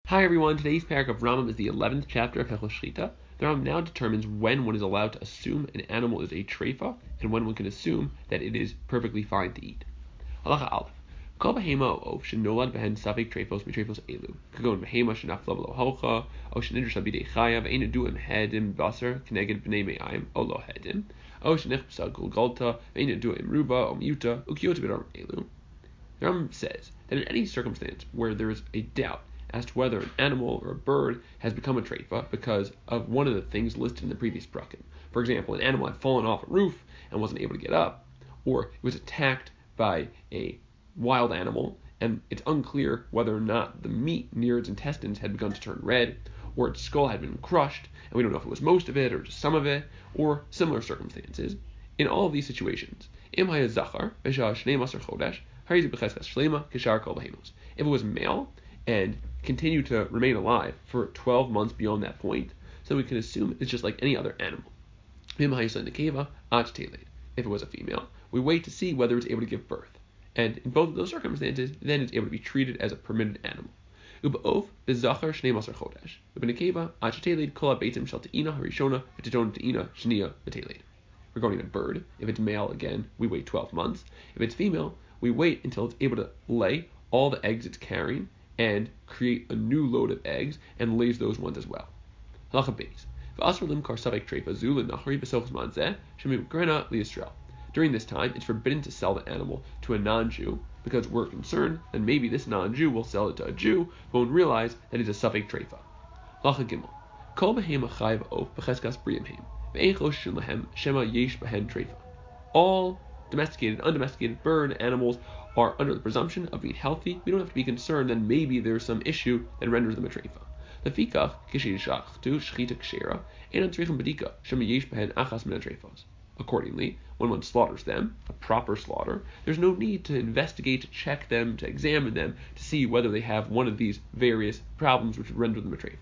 Hi everyone, today's parak of Rambam is the 11th chapter of Hilchos Shchita. The Rambam now determines when one is allowed to assume an animal is a treifa and when one can assume that it is perfectly fine to eat. Halacha Aleph. Kol behema o of shenolad behen safek treifos mitreifos elu. Kagon behema shenafla v'lo hocha o shenidrush abidei chaya ve'ein edu hedim baser keneged b'nei me'ayim o lo hedim o shenichbasa gulgalta ve'ein edu ruba o miuta ukiyot b'dar elu. The Rambam says that in any circumstance where there is a doubt as to whether an animal or a bird has become a treifa because of one of the things listed in the previous prakim. For example, an animal had fallen off a roof and wasn't able to get up, or it was attacked by a wild animal, and it's unclear whether or not the meat near its intestines had begun to turn red, or its skull had been crushed, and we don't know if it was most of it or just some of it, or similar circumstances. In all of these situations, if it was male and continued to remain alive for 12 months beyond that point, so we can assume it's just like any other animal. If it was a female, we wait to see whether it's able to give birth. And in both of those circumstances, then it's able to be treated as a permitted animal. Regarding a bird, if it's male, again, we wait 12 months. If it's female, we wait until it's able to lay all the eggs it's carrying and create a new load of eggs and lays those ones as well. During this time, it's forbidden to sell the animal to a non-Jew because we're concerned that maybe this non-Jew will sell it to a Jew but won't realize that it's a safek treifa. All domesticated, undomesticated bird animals are under the presumption of being healthy. We don't have to be concerned that maybe there's some issue that renders them a treifa. Accordingly, when one slaughters them, a proper slaughter, there's no need to investigate, to check them, to examine them, to see whether they have one of these various problems which would render them a treifa.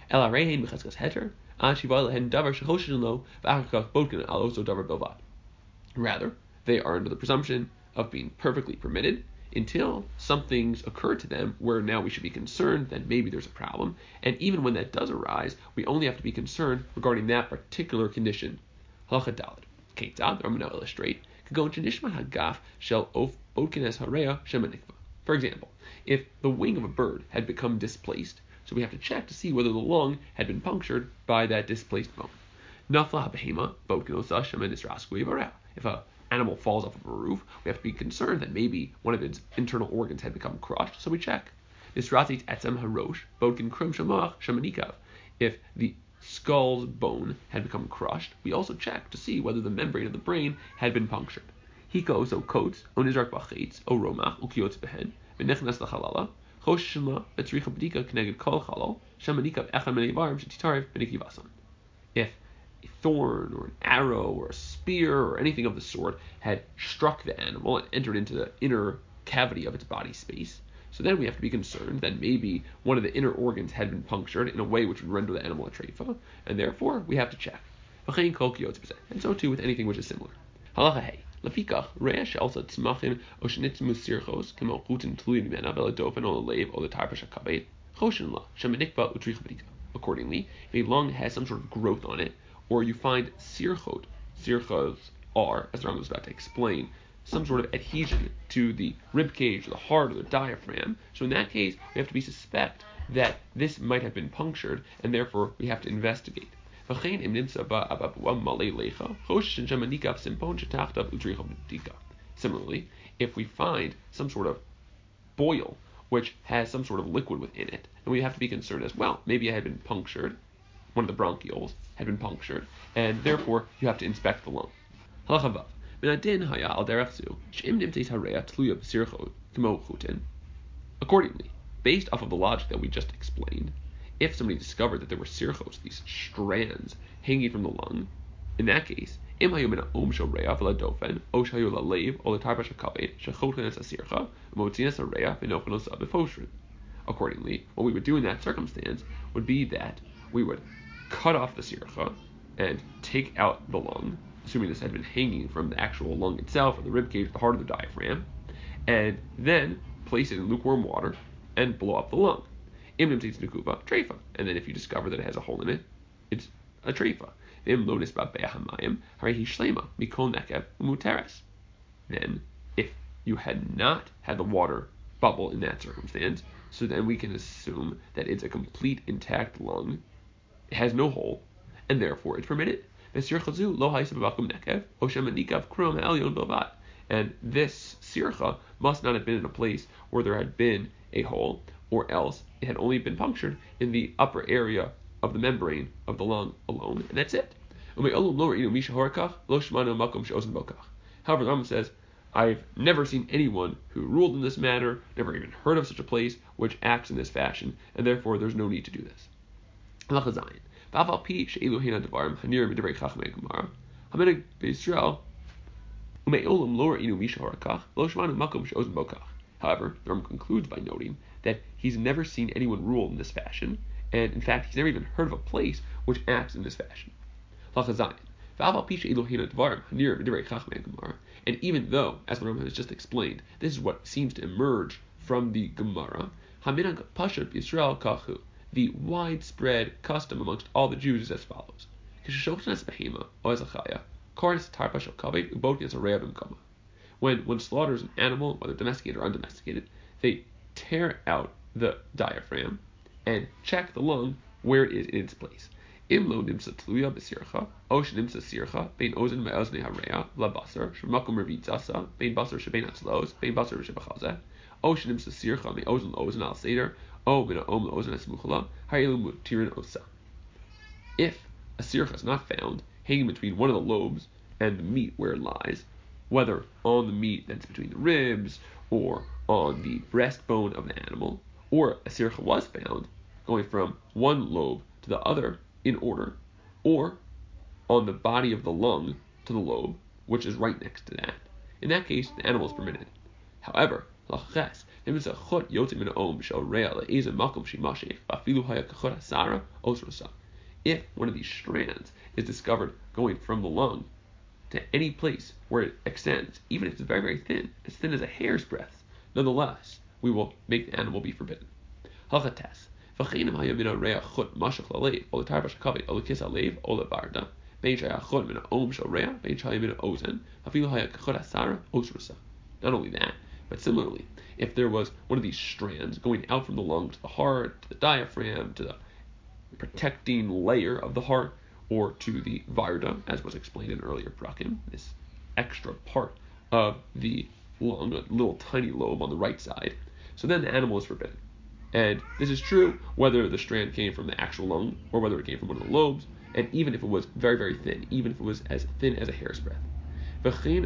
Rather, they are under the presumption of being perfectly permitted until some things occur to them where now we should be concerned that maybe there's a problem. And even when that does arise, we only have to be concerned regarding that particular condition. Halacha Daled. Keitzad, I'm going to illustrate. For example, if the wing of a bird had become displaced, so we have to check to see whether the lung had been punctured by that displaced bone. If an animal falls off of a roof, we have to be concerned that maybe one of its internal organs had become crushed, so we check. If the skull's bone had become crushed, we also check to see whether the membrane of the brain had been punctured. Hiko so coats onizrak bachitz o romach ukiyotz behen v'nechnas lachalala choshima v'tzricha b'dika k'neged kol chalal shamanika v'echad minei varim shetitarif b'nikivasan. If a thorn or an arrow or a spear or anything of the sort had struck the animal and entered into the inner cavity of its body space, so then we have to be concerned that maybe one of the inner organs had been punctured in a way which would render the animal a treifa, and therefore we have to check. And so too with anything which is similar. Halacha hey. Lefikach, rea she'alsa tzmachin o shenitzmu sirchos kemo chutin tluyin mena veladofen o lev o letarpash hakabet choshin la shemanikba utricha b'dika. Accordingly, if a lung has some sort of growth on it, or you find sirchot, sirchos are, as the Rambam is about to explain, some sort of adhesion to the rib cage, or the heart, or the diaphragm. So in that case, we have to be suspect that this might have been punctured, and therefore we have to investigate. Similarly, if we find some sort of boil which has some sort of liquid within it, and we have to be concerned as well. Maybe it had been punctured, one of the bronchioles had been punctured, and therefore you have to inspect the lung. Accordingly, based off of the logic that we just explained, if somebody discovered that there were sirchos, these strands hanging from the lung, in that case, accordingly, what we would do in that circumstance would be that we would cut off the sircha and take out the lung, assuming this had been hanging from the actual lung itself, or the rib cage, the heart, of the diaphragm, and then place it in lukewarm water and blow up the lung. Im nimtzitz nekuva treifa, and then if you discover that it has a hole in it, it's a treifa. V'im lo nisba be'ahamayim harihi shlema mikol nekev umuteres. Then, if you had not had the water bubble in that circumstance, so then we can assume that it's a complete intact lung, it has no hole, and therefore it's permitted. And this sircha must not have been in a place where there had been a hole, or else it had only been punctured in the upper area of the membrane of the lung alone, and that's it. However, the Rambam says, I've never seen anyone who ruled in this matter, never even heard of such a place, which acts in this fashion, and therefore there's no need to do this. However, the Rambam concludes by noting that he's never seen anyone rule in this fashion, and in fact, he's never even heard of a place which acts in this fashion. And even though, as the Rambam has just explained, this is what seems to emerge from the Gemara, the widespread custom amongst all the Jews is as follows. When one slaughters an animal, whether domesticated or undomesticated, they tear out the diaphragm and check the lung where it is in its place. Imlo nimsa tluya b'sircha, osh nimsa sircha, bein ozen me'ozni hareya, la basar, shemakum revitzasa, bein basar shebein atzlos, bein basar shebachazeh, osh nimsa sircha me'ozen ozen al seder, o min ha'om l'ozen esmuchala, ha'elu mutirin osa. If a sircha is not found hanging between one of the lobes and the meat where it lies, whether on the meat that's between the ribs or on the breastbone of the animal, or a sircha was found going from one lobe to the other in order, or on the body of the lung to the lobe, which is right next to that, in that case, the animal is permitted. However, if one of these strands is discovered going from the lung to any place where it extends, even if it's very, very thin, as thin as a hair's breadth, nonetheless, we will make the animal be forbidden. If one of not only that, but similarly, if there was one of these strands going out from the lung to the heart, to the diaphragm, to the protecting layer of the heart, or to the varda, as was explained in earlier prakim, this extra part of the lung, a little tiny lobe on the right side, so then the animal is forbidden. And this is true whether the strand came from the actual lung or whether it came from one of the lobes, and even if it was very, very thin, even if it was as thin as a hair's breadth. Not only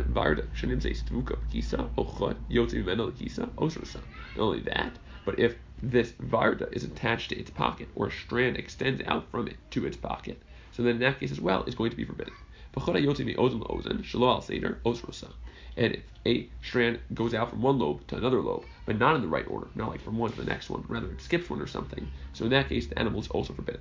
that, but if this varda is attached to its pocket, or a strand extends out from it to its pocket, so then in that case as well is going to be forbidden. And if a strand goes out from one lobe to another lobe, but not in the right order, not like from one to the next one, rather it skips one or something, so in that case the animal is also forbidden.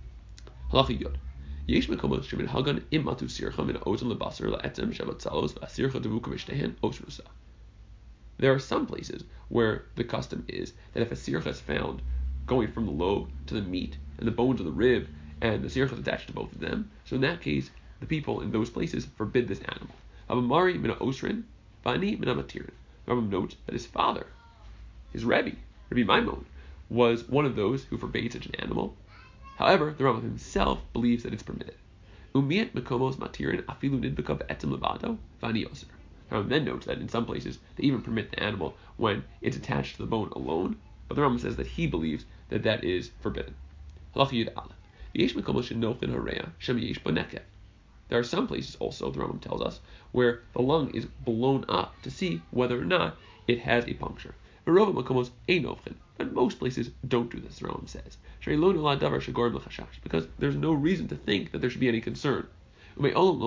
There are some places where the custom is that if a sircha is found going from the lobe to the meat and the bones of the rib, and the sircha is attached to both of them, so in that case the people in those places forbid this animal. Abamari mina osrin, vani mina matirin. Rambam notes that his father, his Rabbi Maimon, was one of those who forbade such an animal. However, the Rambam himself believes that it's permitted. Umiat mekomos matirin afilu nidbeka be'etzem levado, vani oser. Rambam then notes that in some places they even permit the animal when it's attached to the bone alone, but the Rambam says that he believes that that is forbidden. Halacha Yud Aleph. V'yesh mekomos shenochin hareya shem yesh bo nekev. There are some places also, the Rambam tells us, where the lung is blown up to see whether or not it has a puncture. But most places don't do this, the Rambam says, because there's no reason to think that there should be any concern. Amongst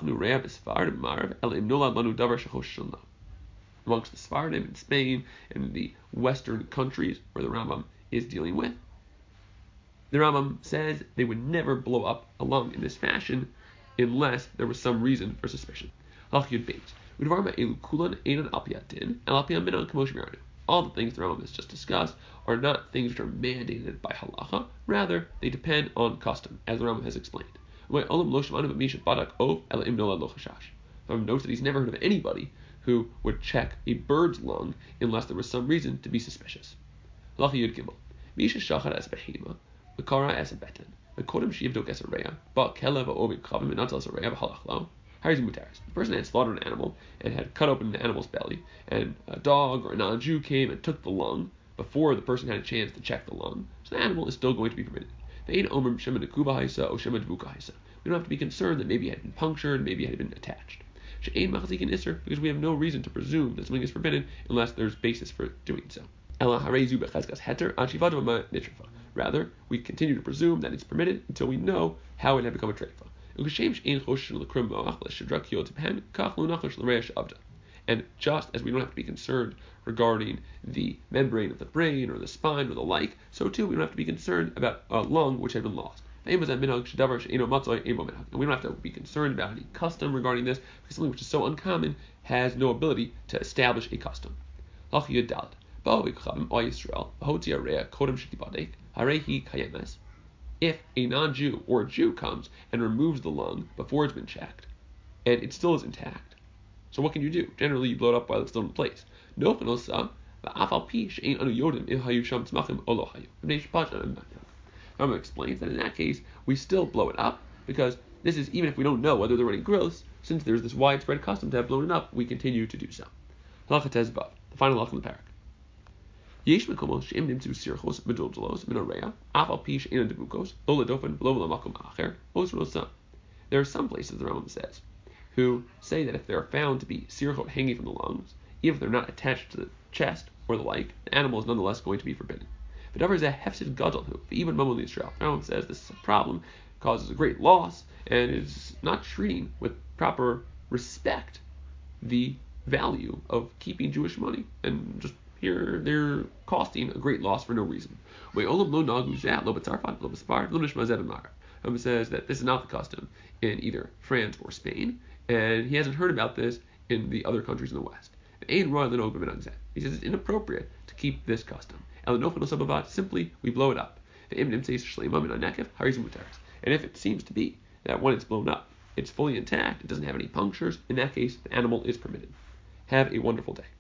the Sephardim in Spain and the Western countries where the Rambam is dealing with, the Rambam says they would never blow up a lung in this fashion unless there was some reason for suspicion. All the things the Rambam has just discussed are not things which are mandated by halacha, rather they depend on custom, as the Rambam has explained. The Rambam notes that he's never heard of anybody who would check a bird's lung unless there was some reason to be suspicious. Halacha Yud Gimel. Misha shachar es behema, v'kara es beten, v'kodem shivdok es areya, ba'kelev ha'ovid chavim v'natal es areya v'halach lo. The person had slaughtered an animal and had cut open the animal's belly, and a dog or a non-Jew came and took the lung before the person had a chance to check the lung. So the animal is still going to be permitted. We don't have to be concerned that maybe it had been punctured, maybe it had been attached. Because we have no reason to presume that something is forbidden unless there's basis for doing so. Rather, we continue to presume that it's permitted until we know how it had become a treifa. And just as we don't have to be concerned regarding the membrane of the brain or the spine or the like, so too we don't have to be concerned about a lung which had been lost. And we don't have to be concerned about any custom regarding this, because something which is so uncommon has no ability to establish a custom. If a non-Jew or a Jew comes and removes the lung before it's been checked, and it still is intact, so what can you do? Generally, you blow it up while it's still in place. Rambam explains that in that case, we still blow it up, because this is even if we don't know whether there were any growths, since there's this widespread custom to have blown it up, we continue to do so. Halacha Tezvav, the final halacha in the parak. There are some places, the Rambam says, who say that if they are found to be sirchot hanging from the lungs, even if they're not attached to the chest or the like, the animal is nonetheless going to be forbidden. The Rambam says this is a problem, causes a great loss, and is not treating with proper respect the value of keeping Jewish money, and just here they're costing a great loss for no reason. Rambam says that this is not the custom in either France or Spain, and he hasn't heard about this in the other countries in the West. He says it's inappropriate to keep this custom. Simply, we blow it up. And if it seems to be that when it's blown up, it's fully intact, it doesn't have any punctures, in that case, the animal is permitted. Have a wonderful day.